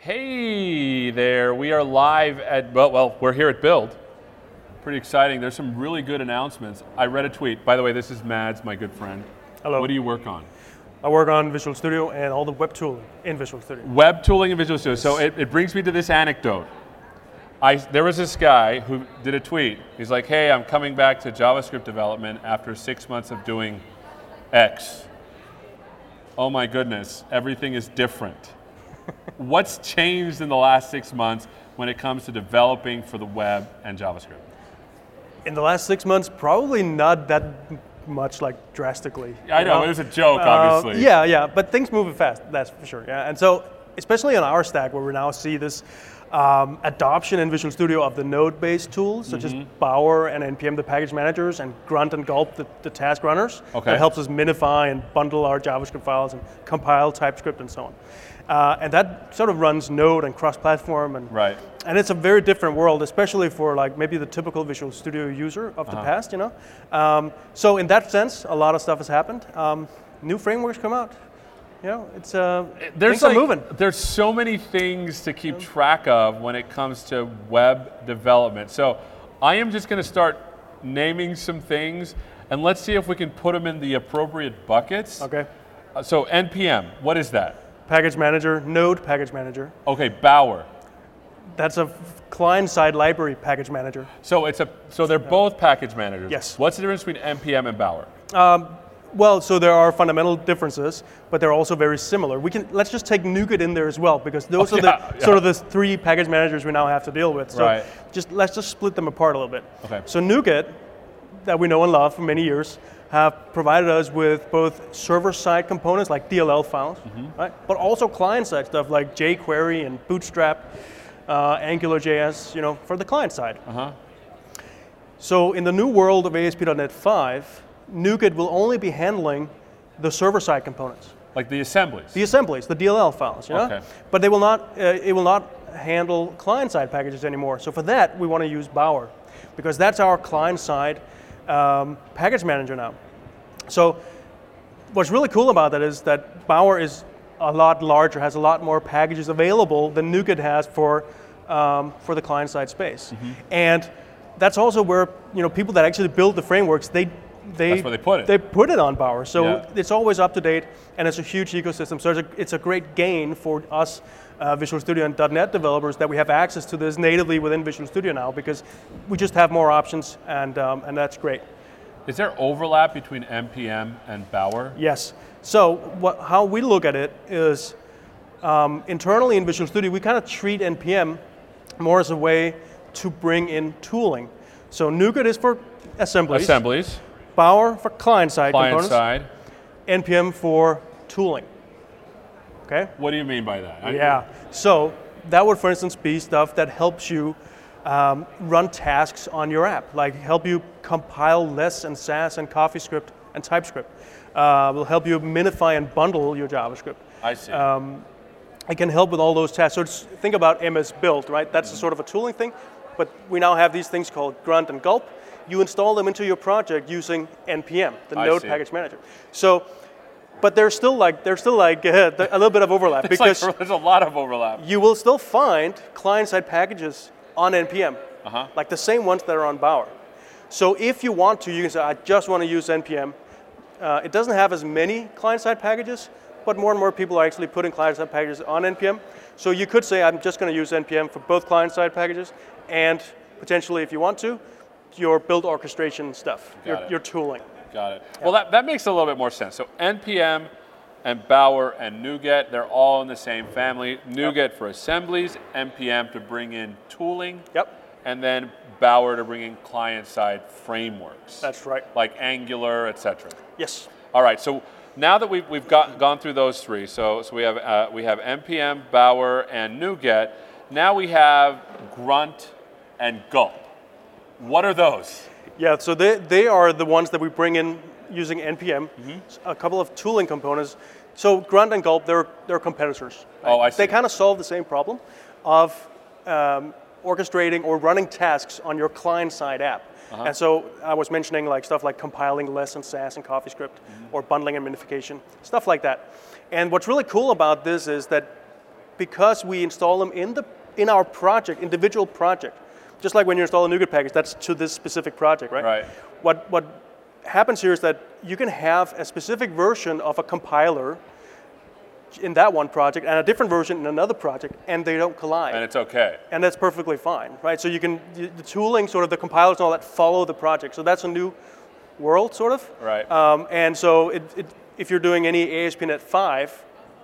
Hey there, we are live at, well, we're here at Build. Pretty exciting. There's some really good announcements. I read a tweet. By the way, this is Mads, my good friend. Hello. What do you work on? I work on Visual Studio and all the web tooling in Visual Studio. Web tooling in Visual Studio. So it brings me to this anecdote. There was this guy who did a tweet. He's like, hey, I'm coming back to JavaScript development after 6 months of doing X. Oh my goodness, everything is different. What's changed in the last 6 months when it comes to developing for the web and JavaScript? In the last 6 months, probably not that much, like drastically. I know, it was a joke, obviously. Yeah, but things moving fast, that's for sure. Yeah, and so especially on our stack, where we now see this adoption in Visual Studio of the node-based tools, such as Bower and NPM, the package managers, and Grunt and Gulp, the task runners. Okay. That helps us minify and bundle our JavaScript files and compile TypeScript and so on. And that sort of runs Node and cross-platform, and Right. and it's a very different world, especially for like maybe the typical Visual Studio user of the past, you know. So in that sense, a lot of stuff has happened. New frameworks come out. You know, it's things are moving. There's so many things to keep track of when it comes to web development. So I am just going to start naming some things, and let's see if we can put them in the appropriate buckets. Okay. So NPM, what is that? Package manager, Node package manager. Okay, Bower. That's a client-side library package manager. So they're both package managers. Yes. What's the difference between NPM and Bower? Well, so there are fundamental differences, but they're also very similar. Let's just take NuGet in there as well, because those are sort of the three package managers we now have to deal with. So Right. let's just split them apart a little bit. Okay. So NuGet, that we know and love for many years, have provided us with both server-side components like DLL files, right? But also client-side stuff like jQuery and Bootstrap, AngularJS, you know, for the client side. So in the new world of ASP.NET 5, NuGet will only be handling the server-side components. Like the assemblies? The assemblies, the DLL files, you know? Okay. But they will not, it will not handle client-side packages anymore. So for that, we want to use Bower, because that's our client-side package manager now. So what's really cool about that is that Bower is a lot larger, has a lot more packages available than NuGet has for the client-side space. And that's also where, you know, people that actually build the frameworks, that's where they put it. They put it on Bower, so Yeah. it's always up to date, and it's a huge ecosystem. So it's a great gain for us Visual Studio and .NET developers that we have access to this natively within Visual Studio now, because we just have more options, and that's great. Is there overlap between NPM and Bower? Yes. So how we look at it is internally in Visual Studio, we kind of treat NPM more as a way to bring in tooling. So NuGet is for assemblies. Bower for client-side components. Client-side. NPM for tooling. Okay? What do you mean by that? Yeah. So that would, for instance, be stuff that helps you run tasks on your app, like help you compile Less and Sass and CoffeeScript and TypeScript. Will help you minify and bundle your JavaScript. I see. It can help with all those tasks. So think about MS Build, right? That's a sort of a tooling thing, but we now have these things called Grunt and Gulp. You install them into your project using NPM, the Node package manager. So, but there's still like a little bit of overlap, because there's a lot of overlap. you will still find client-side packages on NPM, like the same ones that are on Bower. So if you want to, you can say, I just want to use NPM. It doesn't have as many client-side packages, but more and more people are actually putting client-side packages on NPM. So you could say, I'm just going to use NPM for both client-side packages, and potentially, if you want to, your build orchestration stuff, your tooling. Got it. Yeah. Well, that makes a little bit more sense. So NPM and Bower and NuGet, they're all in the same family. NuGet for assemblies, NPM to bring in tooling, and then Bower to bring in client-side frameworks. That's right. Like Angular, etc. Yes. All right. So now that we've gone through those three, so we have NPM, Bower, and NuGet. Now we have Grunt and Gulp. What are those? Yeah, so they are the ones that we bring in using NPM, a couple of tooling components. So Grunt and Gulp, they're competitors. Right? Oh, I see. They kind of solve the same problem of orchestrating or running tasks on your client-side app. And so I was mentioning like stuff like compiling Less and Sass and CoffeeScript, or bundling and minification, stuff like that. And what's really cool about this is that because we install them in our project, individual project, just like when you install a NuGet package, that's to this specific project, right? Right. What happens here is that you can have a specific version of a compiler in that one project and a different version in another project, and they don't collide. And it's okay. And that's perfectly fine, right? So you can, the tooling, sort of the compilers and all that follow the project. So that's a new world, sort of. Right. And so if you're doing any ASP.NET 5,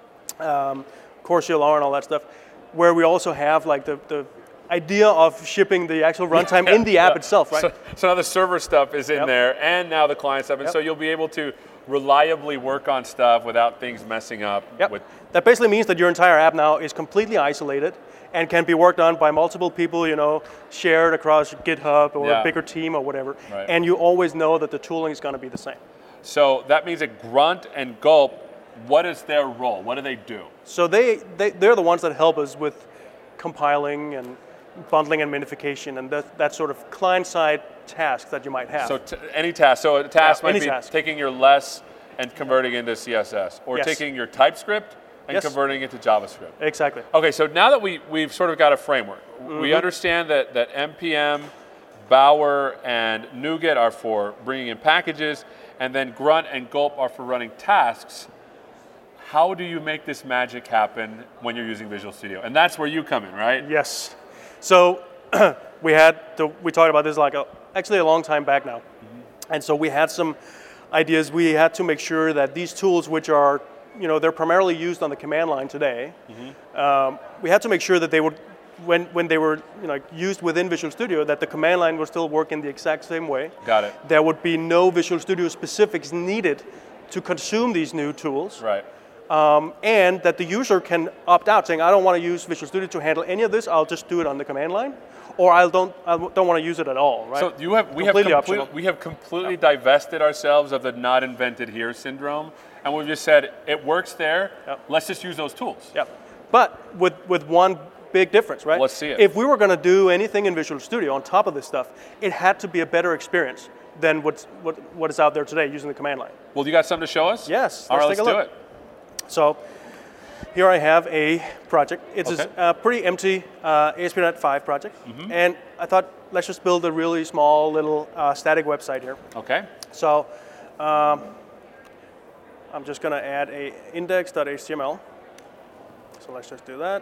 Core CLR and all that stuff, where we also have like the idea of shipping the actual runtime in the app itself, right? So now the server stuff is in Yep. there, and now the client stuff, and so you'll be able to reliably work on stuff without things messing up. Yep. That basically means that your entire app now is completely isolated and can be worked on by multiple people, shared across GitHub or a bigger team or whatever. Right. And you always know that the tooling is going to be the same. So that means that Grunt and Gulp, what is their role? What do they do? So they're the ones that help us with compiling and bundling and minification and that sort of client-side tasks that you might have. So any task. So a task might any be task. taking your less and converting into CSS, or Yes. taking your TypeScript and Yes. converting it to JavaScript. Exactly. Okay, so now that we've sort of got a framework, we understand that NPM, Bower, and NuGet are for bringing in packages, and then Grunt and Gulp are for running tasks. How do you make this magic happen when you're using Visual Studio? And that's where you come in, right? Yes. So we talked about this actually a long time back now. And so we had some ideas. We had to make sure that these tools, which are, they're primarily used on the command line today, we had to make sure that they would, when they were used within Visual Studio, that the command line would still work in the exact same way. Got it. There would be no Visual Studio specifics needed to consume these new tools. Right. And that the user can opt out, saying, I don't want to use Visual Studio to handle any of this, I'll just do it on the command line, or I don't want to use it at all, right? So we have completely divested ourselves of the not invented here syndrome, and we've just said, it works there, let's just use those tools. Yeah, but with one big difference, right? Let's see it. If we were going to do anything in Visual Studio on top of this stuff, it had to be a better experience than what is out there today using the command line. Well, you got something to show us? Yes, All right, let's let's take a do look. it. So here I have a project. It's Okay. a pretty empty ASP.NET 5 project. And I thought, let's just build a really small little static website here. Okay. So I'm just going to add a index.html. So let's just do that.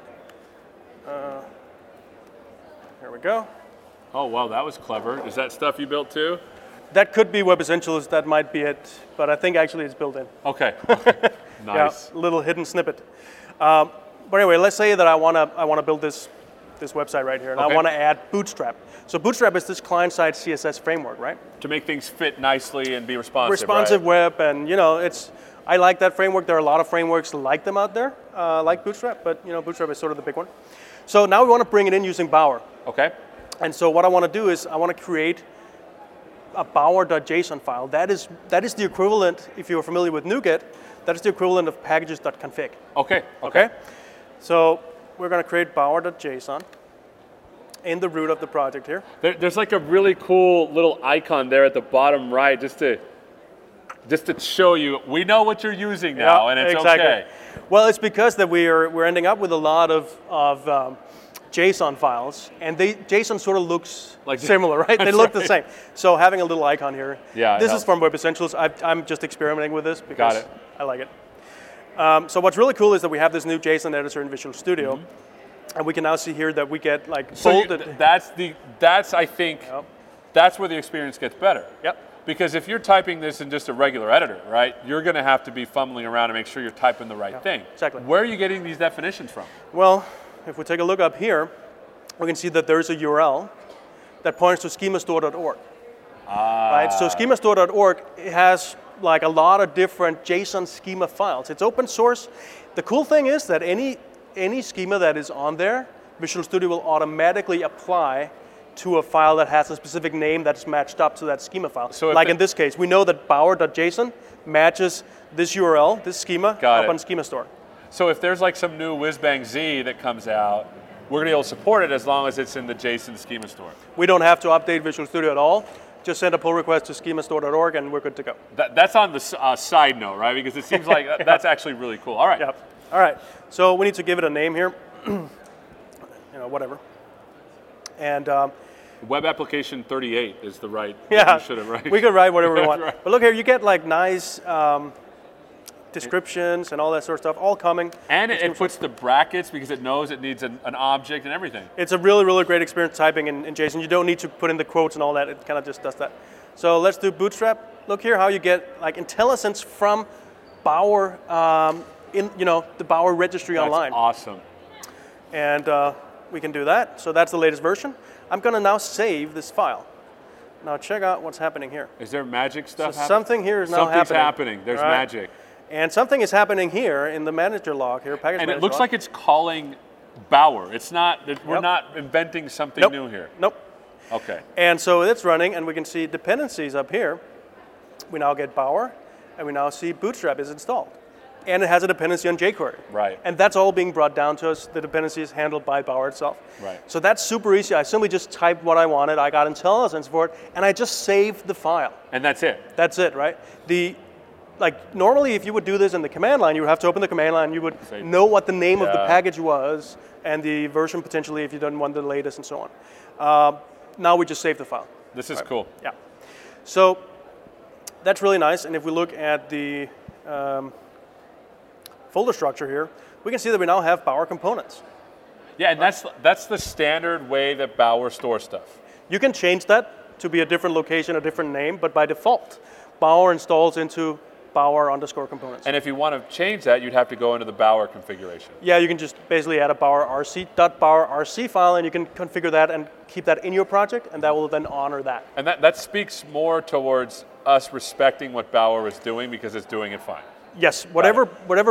Here we go. Oh, wow, that was clever. Is that stuff you built too? That could be Web Essentials, that might be it, but I think actually it's built in. Okay. Nice. Yeah, little hidden snippet. But anyway, let's say that I want to build this website right here, and Okay. I want to add Bootstrap. So Bootstrap is this client-side CSS framework, right? To make things fit nicely and be responsive, Responsive right? web, and I like that framework. There are a lot of frameworks like them out there, like Bootstrap, but Bootstrap is sort of the big one. So now we want to bring it in using Bower. Okay. And so what I want to do is I want to create a bower.json file. That is the equivalent, if you're familiar with NuGet, that is the equivalent of packages.config. Okay. So we're going to create bower.json in the root of the project here. There's like a really cool little icon there at the bottom right, just to show you we know what you're using now, and it's exactly. okay. Well, it's because that we're ending up with a lot of JSON files, and JSON sort of looks Like- similar, right? They That's look the right. same. So having a little icon here. Yeah, it This is helps. from Web Essentials. I'm just experimenting with this because Got it. I like it. So what's really cool is that we have this new JSON editor in Visual Studio, and we can now see here that we get like bolded. That's I think Yep. that's where the experience gets better. Yep. Because if you're typing this in just a regular editor, right, you're going to have to be fumbling around to make sure you're typing the right thing. exactly. Where are you getting these definitions from? Well, if we take a look up here, we can see that there's a URL that points to schemastore.org. Right? So schemastore.org has like a lot of different JSON schema files. It's open source. The cool thing is that any schema that is on there, Visual Studio will automatically apply to a file that has a specific name that's matched up to that schema file. So if like in this case, we know that bower.json matches this URL, this schema, Got up it. on Schemastore. So if there's like some new whiz-bang Z that comes out, we're going to be able to support it as long as it's in the JSON schema store. We don't have to update Visual Studio at all. Just send a pull request to schemastore.org and we're good to go. That's on the side note, right? Because it seems like that's actually really cool. All right. Yep. All right, so we need to give it a name here. Whatever. And Web application 38 is the right. yeah, You should have right. we could write whatever we want. Right. But look here, you get like nice descriptions and all that sort of stuff, all coming. And it puts the brackets because it knows it needs an object and everything. It's a really, really great experience typing in JSON. You don't need to put in the quotes and all that. It kind of just does that. So let's do Bootstrap. Look here how you get like IntelliSense from Bower in the Bower registry online. That's awesome. And we can do that. So that's the latest version. I'm going to now save this file. Now check out what's happening here. Is there magic stuff So happening? something here is now Something's happening. happening. There's All right. magic. And something is happening here in the manager log here, package And manager it looks log. like it's calling Bower. It's not. We're Yep. not inventing something Nope. new here. Nope. Okay. And so it's running, and we can see dependencies up here. We now get Bower, and we now see Bootstrap is installed. And it has a dependency on jQuery. Right. And that's all being brought down to us. The dependency is handled by Bower itself. Right. So that's super easy. I simply just typed what I wanted. I got IntelliSense for it, and I just saved the file. And that's it. That's it, right? Normally, if you would do this in the command line, you would have to open the command line. You would Say- know what the name of the Yeah. package was and the version potentially if you didn't want the latest and so on. Now we just save the file. This is cool. Yeah. So that's really nice. And if we look at the folder structure here, we can see that we now have Bower components. Yeah, and that's the standard way that Bower stores stuff. You can change that to be a different location, a different name, but by default, Bower installs into Bower_components. And if you want to change that, you'd have to go into the Bower configuration. Yeah, you can just basically add a .bower.rc file, and you can configure that and keep that in your project, and that will then honor that. And that speaks more towards us respecting what Bower is doing because it's doing it fine. Yes, however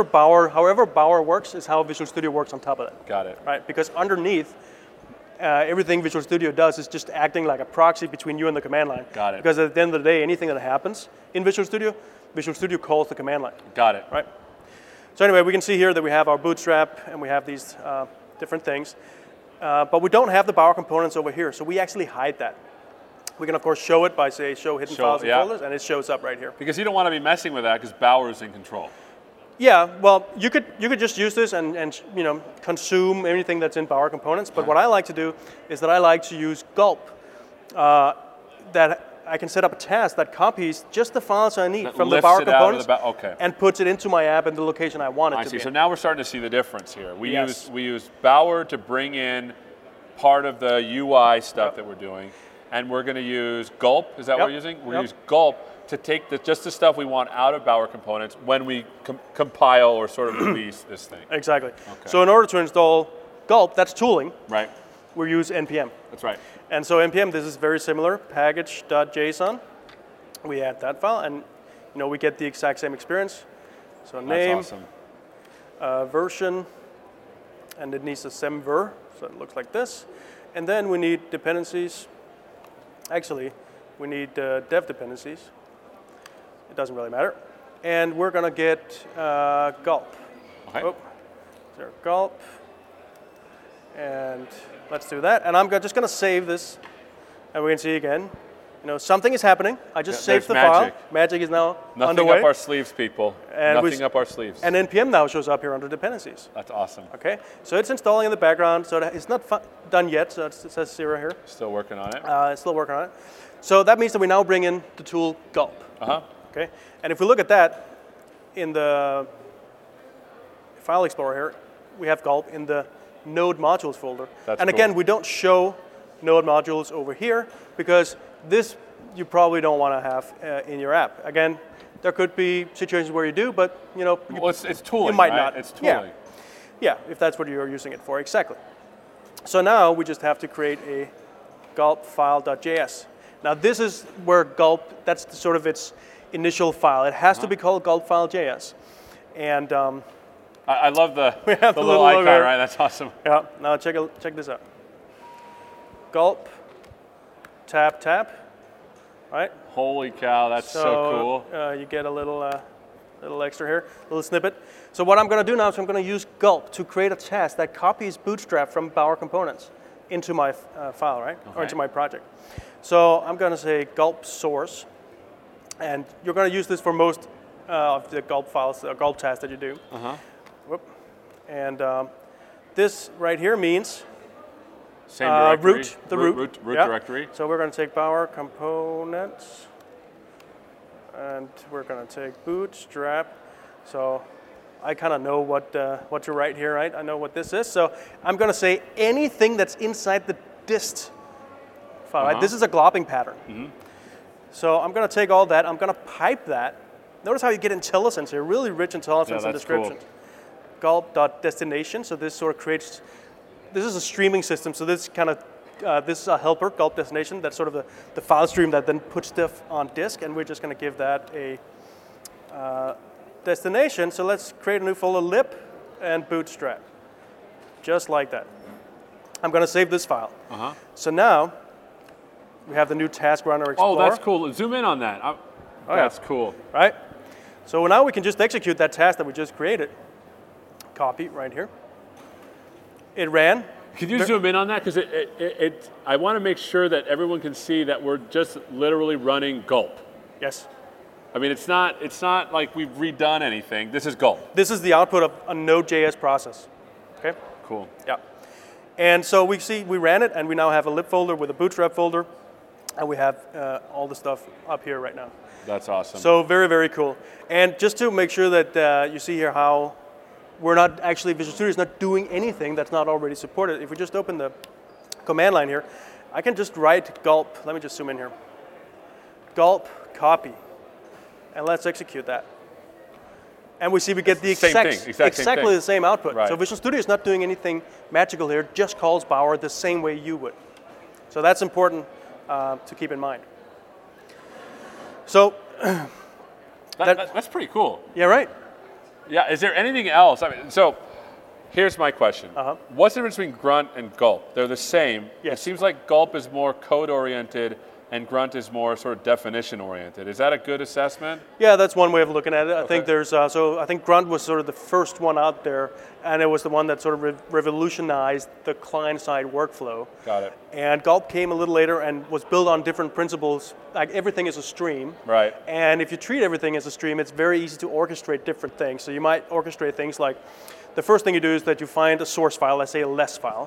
Bower works is how Visual Studio works on top of that. Got it. Right, because underneath, everything Visual Studio does is just acting like a proxy between you and the command line. Got it. Because at the end of the day, anything that happens in Visual Studio calls the command line. Got it. Right. So anyway, we can see here that we have our Bootstrap and we have these different things, but we don't have the Bower components over here, so we actually hide that. We can of course show it by say show hidden files and yeah. folders, and it shows up right here. Because you don't want to be messing with that because Bower is in control. Yeah, well, you could just use this and consume anything that's in Bower components. But what I like to do is that I like to use Gulp. That I can set up a task that copies just the files I need That from the lifts Bower it out of components the okay. and puts it into my app in the location I want it I to see. be. So in. now we're starting to see the difference here. We Yes. use Bower to bring in part of the UI stuff that we're doing, and we're going to use Gulp. Is that what we're using? We're going to use Gulp to take just the stuff we want out of Bower components when we compile or sort of release this thing. Exactly. So in order to install Gulp, that's tooling. Right. We use npm. That's right. And so npm, this is very similar. Package.json. We add that file, and we get the exact same experience. So name, That's awesome. version, and it needs a semver, so it looks like this. And then we need dependencies. Actually, we need dev dependencies. It doesn't really matter. And we're going to get Gulp. Okay. Oh, there, Gulp. And let's do that. And I'm just going to save this. And we can see again, something is happening. I just saved the magic. file. Magic is now Nothing underway. up our sleeves, people. And Nothing up our sleeves. And npm now shows up here under dependencies. That's awesome. Okay, so it's installing in the background. So it's not done yet. So it says 0 here. Still working on it. It's still working on it. So that means that we now bring in the tool Gulp. Okay, and if we look at that in the file explorer here, we have Gulp in the node modules folder. That's and cool. again, we don't show node modules over here because this you probably don't want to have in your app. Again, there could be situations where you do, but Well, it's tooling. you might right? not. It's tooling. Yeah, if that's what you're using it for, exactly. So now we just have to create a gulp file.js. Now this is where Gulp, that's sort of its initial file. It has to be called gulp file.js. And I love the have the the little little icon, logo. right? That's awesome. yeah, now check this out. Gulp, tap, right? Holy cow, that's so cool. You get a little extra here, a little snippet. So what I'm going to do now is I'm going to use Gulp to create a task that copies Bootstrap from Bower components into my file, right? Or into my project. So I'm going to say Gulp source, and you're going to use this for most of the Gulp files, the Gulp tasks that you do. Whoop. And this right here means Same directory. root Yeah. Directory. So we're going to take Bower components, and we're going to take bootstrap. So I kind of know what to write here, right? I know what this is. So I'm going to say anything that's inside the dist file. Right? This is a glopping pattern. So I'm going to take all that. I'm going to pipe that. Notice how you get IntelliSense here, really rich IntelliSense and descriptions. Cool. Gulp.destination. So this sort of creates. This is a streaming system. So this kind of this is a helper, gulp destination. That's sort of the file stream that then puts stuff on disk, and we're just going to give that a destination. So let's create a new folder, lib and bootstrap, just like that. I'm going to save this file. So now we have the new Task Runner Explorer. Oh, that's cool. Zoom in on that. That's cool. Right? So now we can just execute that task that we just created. Copy right here. It ran. Can you zoom in on that? Because I want to make sure that everyone can see that we're just literally running gulp. Yes. I mean, it's not like we've redone anything. This is gulp. This is the output of a Node.js process. Okay? Cool. Yeah. And so we ran it, and we now have a lib folder with a bootstrap folder, and we have all the stuff up here right now. That's awesome. So very, very cool. And just to make sure that you see here how we're not actually, Visual Studio is not doing anything that's not already supported. If we just open the command line here, I can just write gulp. Let me just zoom in here. Gulp copy. And let's execute that. And we see we get the exactly the same output. Right. So Visual Studio is not doing anything magical here, just calls Bower the same way you would. So that's important to keep in mind. So that's pretty cool. Yeah, right. Yeah, is there anything else? I mean, so here's my question. What's the difference between Grunt and Gulp? They're the same. Yes. It seems like Gulp is more code-oriented and Grunt is more sort of definition-oriented. Is that a good assessment? Yeah, that's one way of looking at it. I think there's I think Grunt was sort of the first one out there, and it was the one that sort of revolutionized the client-side workflow. Got it. And Gulp came a little later and was built on different principles. Like everything is a stream. Right. And if you treat everything as a stream, it's very easy to orchestrate different things. So you might orchestrate things like, the first thing you do is that you find a source file, let's say a less file,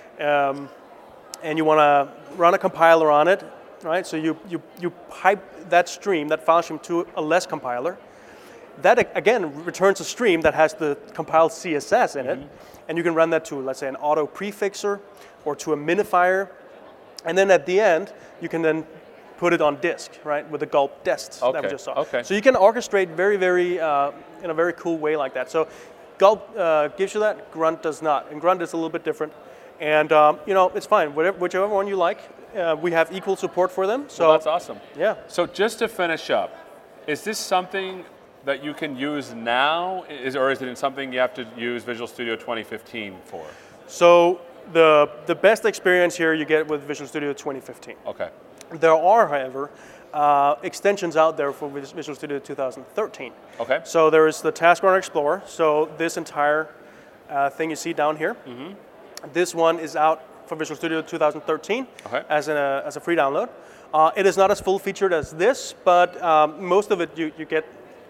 and you want to run a compiler on it. Right, so you pipe that stream, that file stream, to a less compiler. That again returns a stream that has the compiled CSS in it, and you can run that to, let's say, an auto prefixer or to a minifier, and then at the end you can then put it on disk, right, with the gulp dest that we just saw. Okay. So you can orchestrate very, very in a very cool way like that. So Gulp gives you that. Grunt does not, and Grunt is a little bit different. And it's fine. Whichever one you like, we have equal support for them. So well, that's awesome. Yeah. So just to finish up, is this something that you can use now, or is it something you have to use Visual Studio 2015 for? So the best experience here you get with Visual Studio 2015. Okay. There are, however, extensions out there for Visual Studio 2013. Okay. So there is the Task Runner Explorer. So this entire thing you see down here. This one is out for Visual Studio 2013 as a free download. It is not as full featured as this, but most of it you get.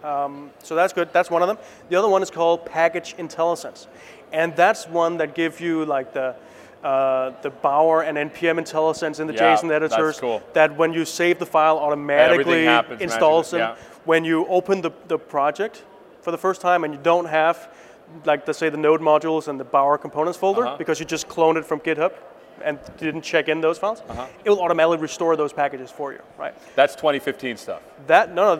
So that's good. That's one of them. The other one is called Package IntelliSense, and that's one that gives you like the Bower and NPM IntelliSense in the JSON editors. That's cool. That when you save the file, automatically installs them. Yeah. When you open the project for the first time and you don't have, like, let's say, the node modules and the Bower components folder, because you just cloned it from GitHub and didn't check in those files, it will automatically restore those packages for you, right? That's 2015 stuff. That's built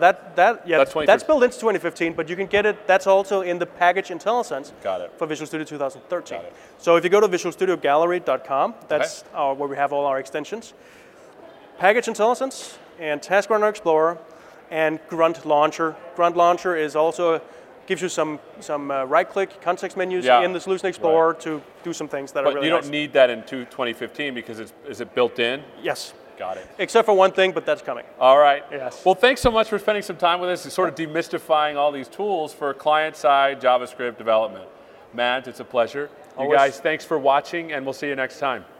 into 2015, but you can get it. That's also in the Package IntelliSense for Visual Studio 2013. Got it. So if you go to visualstudiogallery.com, that's where we have all our extensions. Package IntelliSense and Task Runner Explorer and Grunt Launcher. Grunt Launcher is also gives you some right-click context menus in the Solution Explorer to do some things that are really nice. But you don't need that in 2015 because is it built in? Yes. Got it. Except for one thing, but that's coming. All right. Yes. Well, thanks so much for spending some time with us and sort of demystifying all these tools for client-side JavaScript development. Matt, it's a pleasure. You guys, thanks for watching, and we'll see you next time.